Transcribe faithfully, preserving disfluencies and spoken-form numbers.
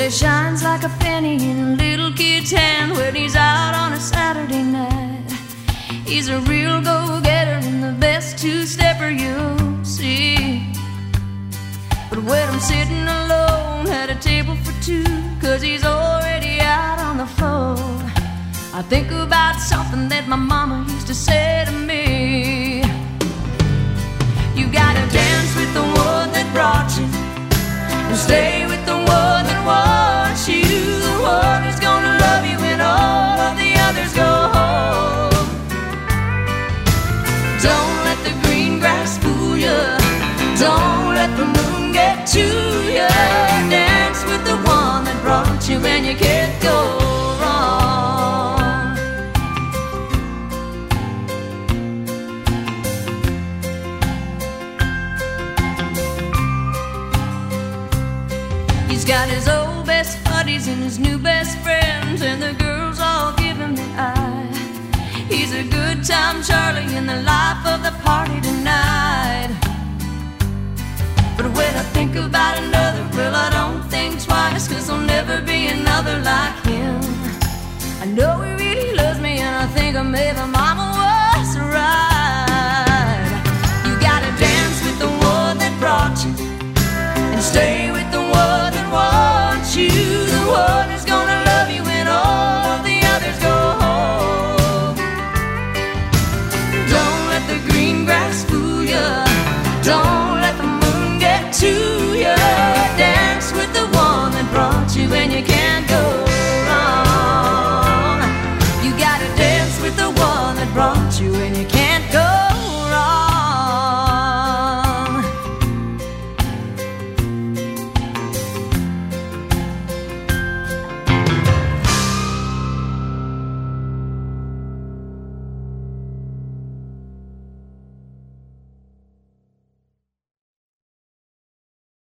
it shines like a penny in a little kid's hand when he's out on a Saturday night. He's a real go-getter and the best two-stepper you'll see. But when I'm sitting alone at a table for two, 'cause he's already out on the floor, I think about something that my mama used to say to me. You gotta dance with the one that brought you, and stay with the one that wants you, the one who's gonna love you when all of the others go home. Don't let the green grass fool you, don't let the moon get to you. Dance with the one that brought you and you can't go wrong. He's got his old best buddies and his new best friends, and the girls all give him the eye. He's a good time Charlie in the life of the party tonight. But when I think about another, well, I don't think twice, 'cause there'll never be another like